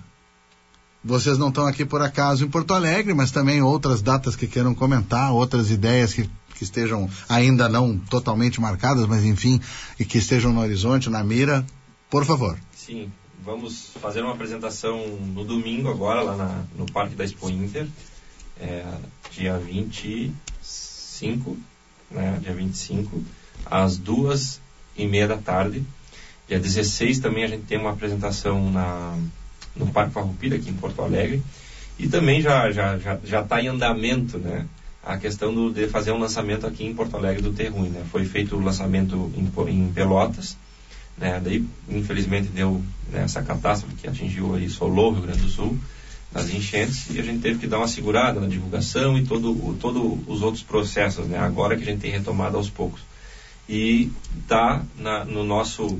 S2: Vocês não estão aqui por acaso em Porto Alegre, mas também outras datas que queiram comentar, outras ideias que, que estejam ainda não totalmente marcadas, mas enfim, e que estejam no horizonte, na mira, por favor.
S5: Sim, vamos fazer uma apresentação no domingo agora, lá na, no Parque da Expo Inter, é, dia vinte e cinco, né, dia vinte e cinco, às duas e meia da tarde. Dia dezesseis também a gente tem uma apresentação na, no Parque Farroupilha, aqui em Porto Alegre. E também já já já já está em andamento, né, a questão do, de fazer um lançamento aqui em Porto Alegre do Terruinho, né. Foi feito o lançamento em, em Pelotas, né, daí infelizmente deu, né, essa catástrofe que atingiu aí Solô, Rio Grande do Sul, das enchentes, e a gente teve que dar uma segurada na divulgação e todo, o, todo os outros processos, né, agora que a gente tem retomado aos poucos. E está no nosso...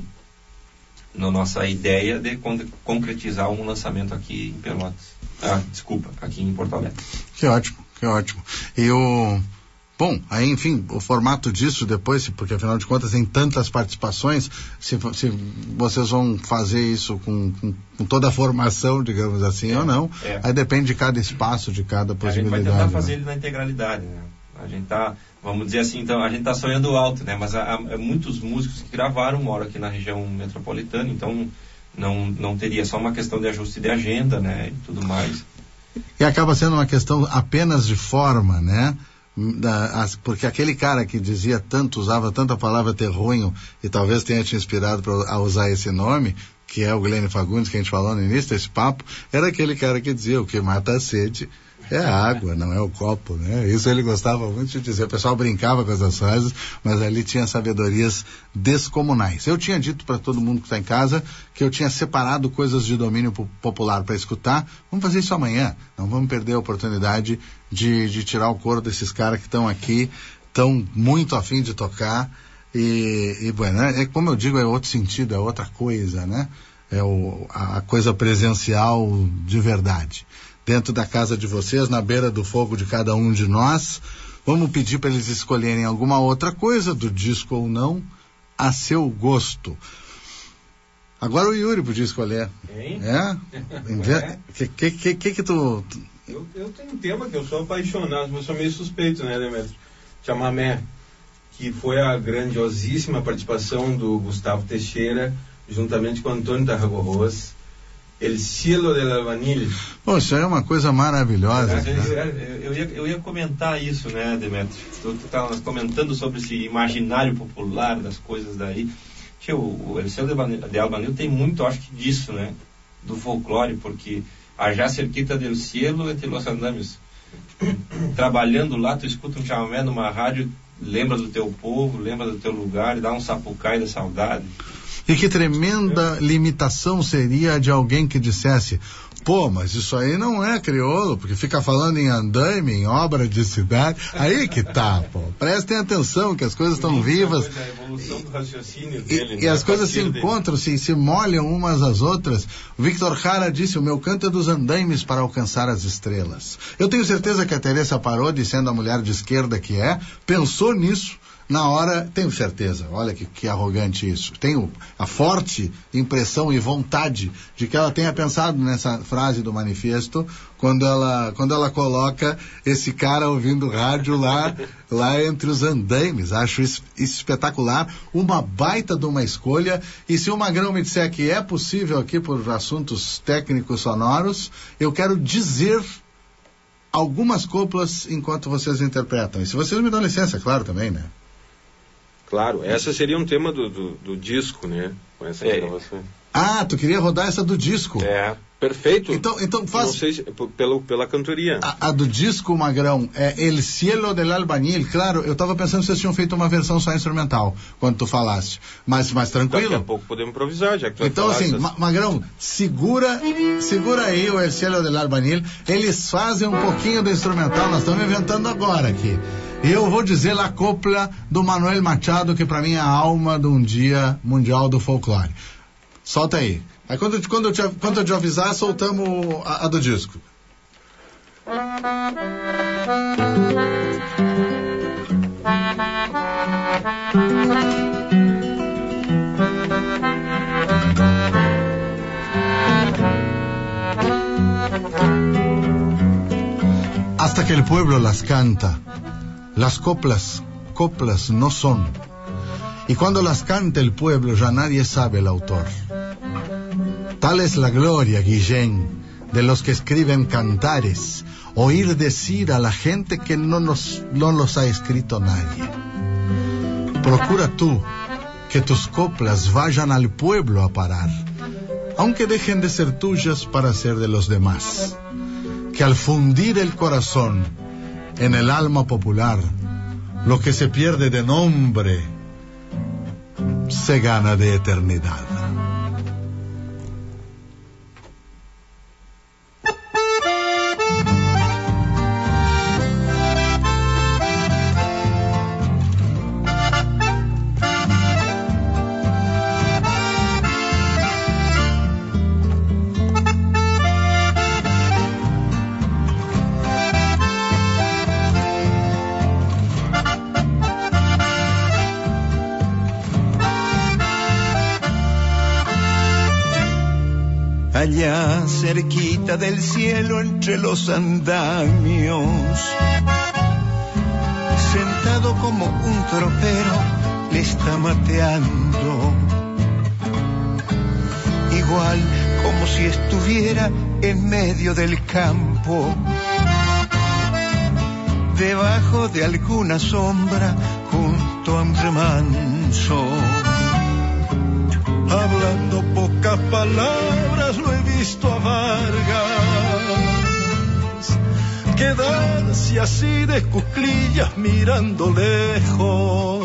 S5: na nossa ideia de con- concretizar um lançamento aqui em Pelotas. Ah, desculpa, aqui em Porto Alegre.
S2: Que ótimo, que ótimo. E o... Bom, aí, enfim, o formato disso depois, porque afinal de contas tem tantas participações, se, se vocês vão fazer isso com, com, com toda a formação, digamos assim, é, ou não, é. Aí depende de cada espaço, de cada possibilidade.
S5: A gente vai tentar fazer
S2: né?
S5: ele na integralidade, né? A gente tá, vamos dizer assim, então, a gente tá sonhando alto, né? Mas há, há muitos músicos que gravaram moram aqui na região metropolitana, então não, não teria só uma questão de ajuste de agenda, né? E tudo mais.
S2: E acaba sendo uma questão apenas de forma, né? Da, as, porque aquele cara que dizia tanto, usava tanto a palavra terruinho e talvez tenha te inspirado pra, a usar esse nome, que é o Glênio Fagundes, que a gente falou no início desse papo, era aquele cara que dizia: o que mata a sede é a água, não é o copo, né? Isso ele gostava muito de dizer. O pessoal brincava com essas frases, mas ali tinha sabedorias descomunais. Eu tinha dito para todo mundo que está em casa que eu tinha separado coisas de domínio popular para escutar. Vamos fazer isso amanhã. Não vamos perder a oportunidade de, de tirar o couro desses caras que estão aqui, estão muito afim de tocar. E, e bueno, é como eu digo, é outro sentido, é outra coisa, né? É o, a coisa presencial de verdade. Dentro da casa de vocês, na beira do fogo de cada um de nós. Vamos pedir para eles escolherem alguma outra coisa, do disco ou não, a seu gosto. Agora o Yuri podia escolher.
S6: Hein?
S2: É? O que, que, que, que que tu...
S6: Eu, eu tenho um tema que eu sou apaixonado, mas sou meio suspeito, né, Demetrio? Chamamé, que foi a grandiosíssima participação do Gustavo Teixeira, juntamente com Antônio Tarragorros, El Cielo del Albanil.
S2: Pô, isso aí é uma coisa maravilhosa.
S5: Eu, eu, eu, ia, eu ia comentar isso, né, Demetrio? Tu estava comentando sobre esse imaginário popular das coisas daí. Tio, o El Cielo de Albanil tem muito, acho que, disso, né? Do folclore, porque allá cerquita del cielo entre los andames. Trabalhando lá, tu escuta um chamamé numa rádio, lembra do teu povo, lembra do teu lugar, e dá um sapucai da saudade.
S2: E que tremenda limitação seria de alguém que dissesse: pô, mas isso aí não é crioulo, porque fica falando em andaime, em obra de cidade. Aí que tá, pô. Prestem atenção que as coisas estão vivas.
S6: A evolução do raciocínio
S2: E,
S6: dele,
S2: e
S6: né?
S2: as coisas se
S6: dele.
S2: encontram, se, se molham umas às outras. O Victor Jara disse: o meu canto é dos andaimes para alcançar as estrelas. Eu tenho certeza que a Teresa Parodi, sendo a mulher de esquerda que é, pensou nisso na hora, tenho certeza, olha que, que arrogante isso, tenho a forte impressão e vontade de que ela tenha pensado nessa frase do manifesto quando ela, quando ela coloca esse cara ouvindo rádio lá, lá entre os andaimes. Acho isso, isso espetacular, uma baita de uma escolha. E se o Magrão me disser que é possível aqui por assuntos técnicos sonoros, eu quero dizer algumas coplas enquanto vocês interpretam, e se vocês me dão licença, claro, também, né?
S6: Claro, essa seria um tema do, do, do disco, né? Com essa
S5: É.
S6: gravação.
S2: Ah, tu queria rodar essa do disco?
S6: É, perfeito.
S2: Então, então faz...
S6: Não sei se, p- pelo, pela cantoria.
S2: A, a do disco, Magrão, é El Cielo del Albanil. Claro, eu tava pensando se vocês tinham feito uma versão só instrumental, quando tu falaste. Mas, mas
S6: Daqui a
S2: tranquilo.
S6: pouco podemos improvisar, já que tu vai
S2: Então,
S6: falar
S2: assim,
S6: essas-
S2: Ma- Magrão, segura, segura aí o El Cielo del Albanil. Eles fazem um pouquinho do instrumental, nós estamos inventando agora aqui. E eu vou dizer a copla do Manuel Machado, que pra mim é a alma de um dia mundial do folclore. Solta aí. Aí quando, eu- quando, eu, te, quando eu te avisar, soltamos a, a do disco. Hasta que el pueblo las canta, las coplas, coplas no son. Y cuando las canta el pueblo ya nadie sabe el autor. Tal es la gloria, Guillén, de los que escriben cantares, oír decir a la gente que no, nos, no los ha escrito nadie. Procura tú que tus coplas vayan al pueblo a parar, aunque dejen de ser tuyas para ser de los demás. Que al fundir el corazón en el alma popular, lo que se pierde de nombre se gana de eternidad.
S7: Allá cerquita del cielo entre los andamios, sentado como un tropero le está mateando, igual como si estuviera en medio del campo, debajo de alguna sombra junto a un remanso. Hablando pocas palabras lo he visto a Vargas quedarse así de cuclillas mirando lejos,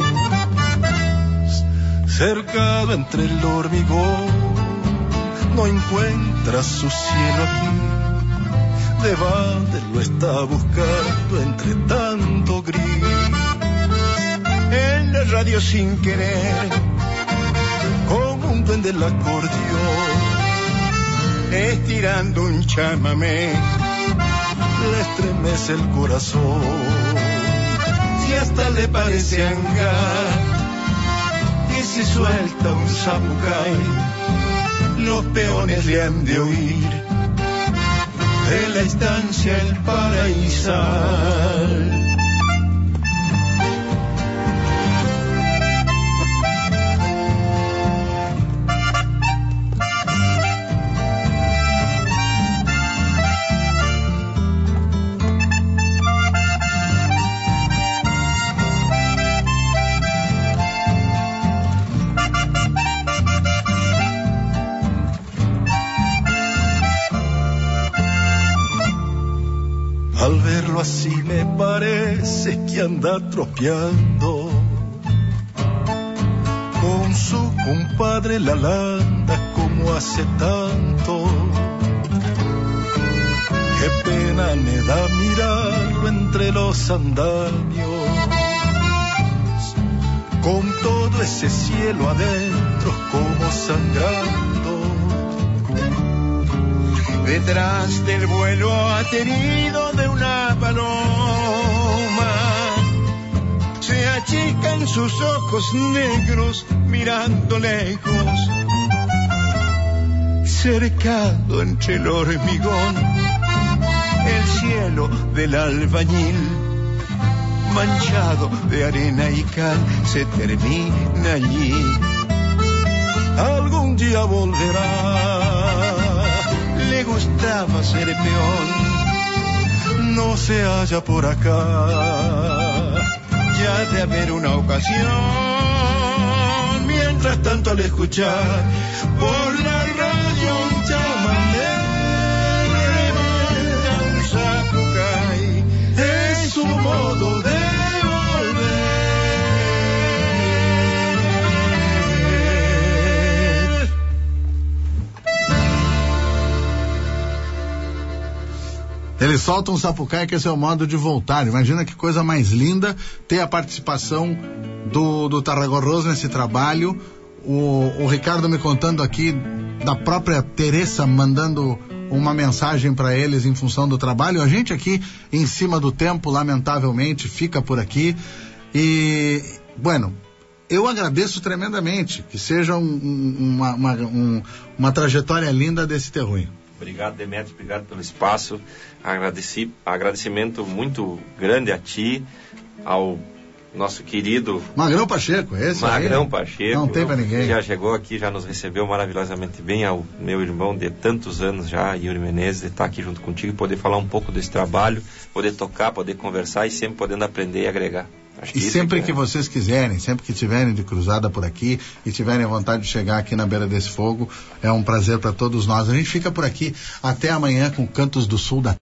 S7: cercado entre el hormigón, no encuentra su cielo aquí, de balde lo está buscando entre tanto gris. En la radio sin querer, como un duende del acordeón, estirando un chamamé, le estremece el corazón. Si hasta le parece hangar, y si suelta un sapucay, los peones le han de oír de la estancia el paraísal. Al verlo así me parece que anda tropeando con su compadre la landa como hace tanto. Qué pena me da mirarlo entre los andamios, con todo ese cielo adentro como sangrando. Detrás del vuelo atenido de una paloma se achican sus ojos negros mirando lejos, cercado entre el hormigón el cielo del albañil, manchado de arena y cal, se termina allí. Algún día volverá, le gustaba ser peón, no se halla por acá, ya de haber una ocasión. Mientras tanto al escuchar por la radio un chamamé, un sapucay, es su modo de volver.
S2: Ele solta um sapucaia, que esse é o modo de voltar. Imagina que coisa mais linda ter a participação do, do Tarragorroso nesse trabalho. O, o Ricardo me contando aqui da própria Teresa mandando uma mensagem para eles em função do trabalho. A gente aqui em cima do tempo, lamentavelmente, fica por aqui. E, bueno, eu agradeço tremendamente que seja um, um, uma, uma, um, uma trajetória linda desse terruinho.
S5: Obrigado, Demétrio, obrigado pelo espaço. Agradeci, agradecimento muito grande a ti, ao nosso querido
S2: Magrão Pacheco, esse
S5: Magrão
S2: aí,
S5: Pacheco.
S2: Não tem pra ninguém.
S5: Já chegou aqui, já nos recebeu maravilhosamente bem, ao meu irmão de tantos anos já, Yuri Menezes, de estar aqui junto contigo e poder falar um pouco desse trabalho, poder tocar, poder conversar e sempre podendo aprender e agregar. Acho que
S2: e
S5: isso
S2: sempre
S5: é
S2: que vocês quiserem, sempre que tiverem de cruzada por aqui e tiverem a vontade de chegar aqui na beira desse fogo, é um prazer para todos nós. A gente fica por aqui até amanhã com Cantos do Sul da